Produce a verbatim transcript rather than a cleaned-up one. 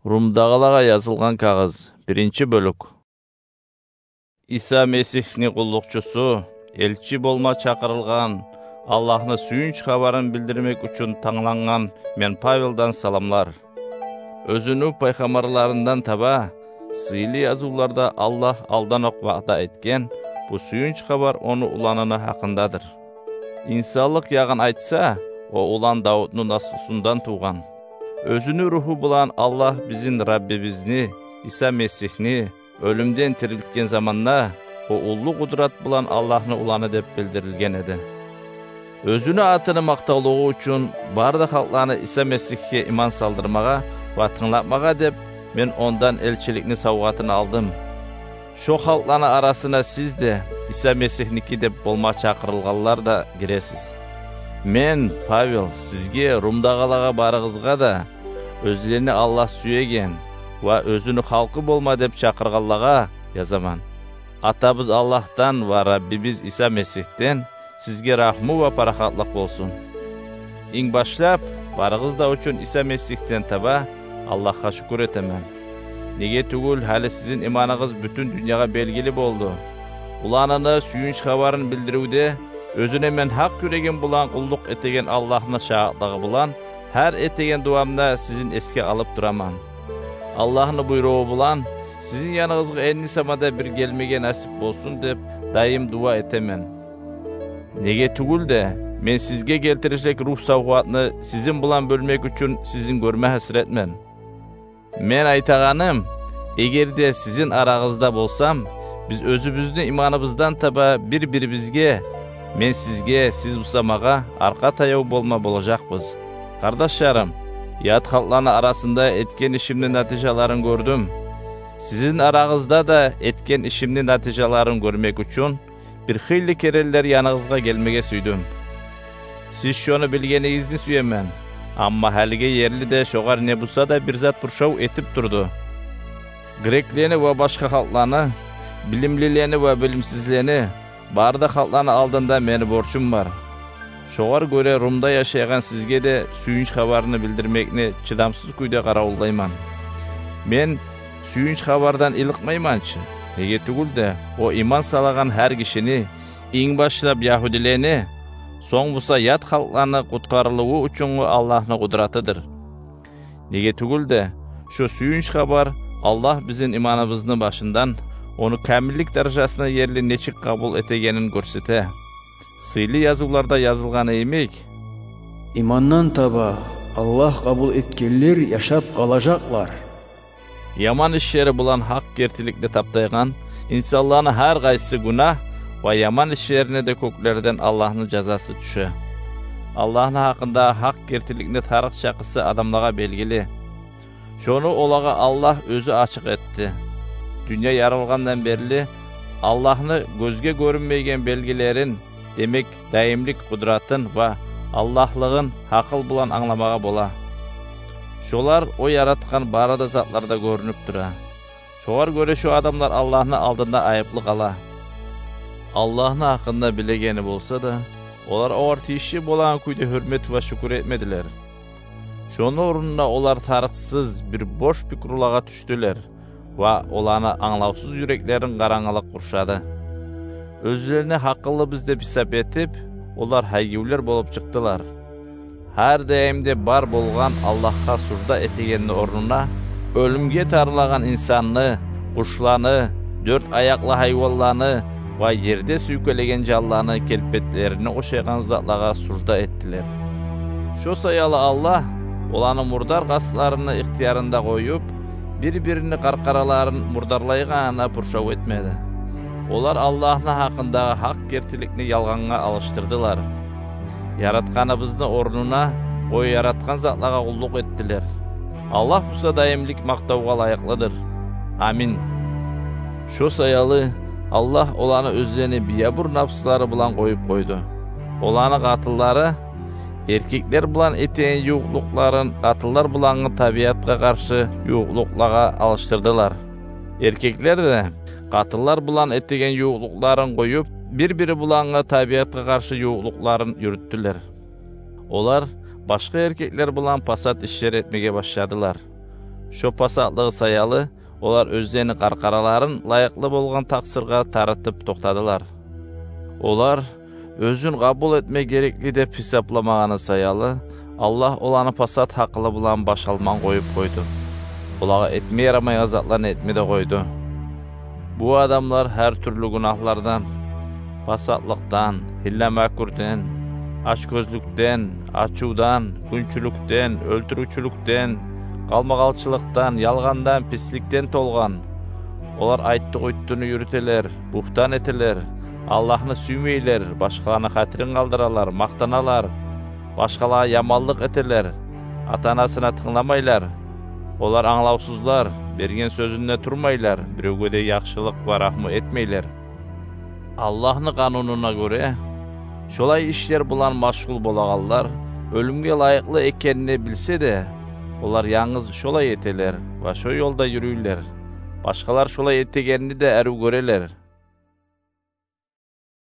Румдағыларға жазылған кағыз, биринчи бөлүк. Иса Месихни кулдукчусу, элчи болма чакырылган, Аллахны сүйүнч кабарын билдирмек үчүн таңланган мен Павелдан саламлар. Өзүнүн пайгамбарларынан таба, сыйлы жазууларда Аллах алданок вада эткен, бу сүйүнч кабар ону уланыны хакындадыр. Инсанлык ягын айтса, о улан Давуднун насылынан туган. Өзүнүн руху булан Аллах биздин Раббибизни, Иса Месихни өлүмден тирилткен заманда, о улуу кудурат булан Аллахны уланы деп билдирилген эди. Өзүнүн атыны мактоолугу үчүн бардык халыкларны Иса Месихке иман салдырмага ва тыңлапмага деп мен ондан элчиликни саугатын алдым. Шо халыкларны арасына сиз де Иса Месихники деп болма чакырылганлар да киресиз. Мен, Павел, сизге Румдагыларга барыгызга да өзүлөрүнү Аллах сүйеген ва өзүнүн халкы болма деп чакырганларга жазаман. Атабыз Аллахтан ва Раббибиз Иса Месихтен сизге рахму ва паракатлык болсун. Иң башлап, барыгызда үчүн Иса Месихтен таба Аллахка шүкүр этемен. Неге түгүл хали сизин иманыгыз бүтүн дүйнөгө белгили болду. Уланыны сүйүнч кабарын билдирүүдө өзүнө мен хак күреген булан кулдук этеген Аллахны шаардыгы булан һәр этеген дуамда сизин эске алып тураман. Аллахны буйругу булан сизин яныңызга энни самада бир келмеге насип болсун деп дайым дуа этемен. Неге түгүл де мен сизге келтиришек рух саугатны сизин булан бөлмек үчүн сизин көрмө хасретмен. Мен айтаганым, эгерде сизин арагызда болсам, биз өзүбүздүн иманыбыздан таба бир-бирибизге, мен сизге, сиз бусамага арка таяу болма болажакпыз. Кардаштарым, ят халыкларны арасында эткен ишимдин натыйжаларын көрдүм. Сизин арагызда да эткен ишимдин натыйжаларын көрмек үчүн бир хыйлы керелер яныңызга келмеге сүйдүм. Сиз шону билгениңизди сүйөмөн. Амма халиге ерлі де шоғар не бұса да бір зат бұршау етіп тұрды. Греклені ва башқа халқланы, білімлілені ва білімсізлені, барды халқланы алдында мені борчум бар. Шоғар көре Румда яшайған сізге де сүйінч хабарыны білдірмекіне чыдамсыз күйде қарауылдайман. Мен сүйінч хабардан илықмайманчы. Неге түгілді, о иман салаған әр кишини, ең башлап яхудилени, соң бұса ят халқланы құтқарылуы үчүн Аллахны кудратыдыр. Неге түгілді, шо сүйінч хабар Аллах біздің иманыбыздың башындан оны кәмілік даражасына ерлі нечик қабыл етегенін көрсете. Сыйлы yazılarda yazılғаны емек. İmandan таба Allah kabul etkенлер yaşap kalacaklar. Яман işleri bulan hak kertilikle taptaygan, insanlarını her gaysi günah ve yaman işlerine de köklerden Allah'ın cezası düşe. Allah'ın hakkında hak kertilikle tarık şakısı adamlara belgili. Şonu olağa Allah özü açık etti. Dünya yarılgandan berli, Allah'ını gözge görünmeygen belgilerin, demek daimlik kudratın ve Allah'lığın hakıl bulan anlamağa bola. Şolar o yaratkan barada zatlarda görünüp dura. Şolar göre şu adamlar Allah'ın aldığında ayıplı kala. Allah'ın hakkında bilegeni bolsa da, olar oğar tişi bolan kuyda hürmet ve şükür etmediler. Şonu orununa olar tarıksız bir boş pikrulağa düştüler ve olana anlavsız yüreklerin karanlık kurşadı. Özlerine hakkıllı bizde pisap etip, olar haygivler bolup çıktılar. Her daimde bar bolgan Allah'a surda etegenli ornuna, ölümge tarlagan insanını, kuşlarını, dört ayaklı hayvallarını ve yerde süykelegen jallarını kelpetlerini oşaygan zatlaga surda ettiler. Şo sayalı Allah, olanı murdar kaslarını ihtiyarında koyup, bir-birini karkaraların murdarlayğana purşav etmedi. Olar Allah'ın hakkında hak kertilikni yalğanğa alıştırdılar. Yaratkanımızın ornuna o yaratkan zatlaga kulluk ettiler. Allah busa daimlik maktavga layıklıdır. Amin. Şo sayalı Allah olanı özlerini biyabur nafsları bulan koyup koydu. Olanı katılları, erkekler bulan eteğin yuğlukların katıllar bulanı tabiatka karşı yuğluklaga alıştırdılar. Erkekler de katıllar bulan etegen yuğlukların koyup, bir-biri bulanı tabiatka karşı yuğlukların yürüttüler. Olar, başka erkekler bulan pasat işler etmeye başladılar. Şo pasatlыгы саялы, олар өздерінің қарқараларын лайықлы болған тақсырға таратып тоқтадылар. Олар өзін қабыл етме керекли деп хисапламағаны саялы, Аллах оланы пасат хақылы бұлан башалман қойып қойды. Олаға етме ярамай азатлан етме де қойды. Бұ адамлар әр түрлі күнахлардан, пасатлықтан, хилләмәкүрден, ашкөзліктен, ачудан, күнчүліктен, өлтірушіліктен, қалмағалчылықтан, ялғандан, писліктен толған. Олар айтты қойттыны үрітелер, бұқтан етелер, Аллахны сүймейлер, башқаланы қатырын қалдыралар, мақтаналар, башқалаға ямаллық етелер, ата-анасына тыңламайлар. Олар аңлаусызлар, берген сөзіне тұрмайлар, біреуге де яқшылық барахмы етмейлер. Аллахны қанунына көре, шолай іштер бұлан машғул болағалар, өлімге лайықлы екеніне білсе де, олар яңыз шолай етелер, ва шо yolda yürüйлер. Башқалар шолай етегенini де әру көрелер.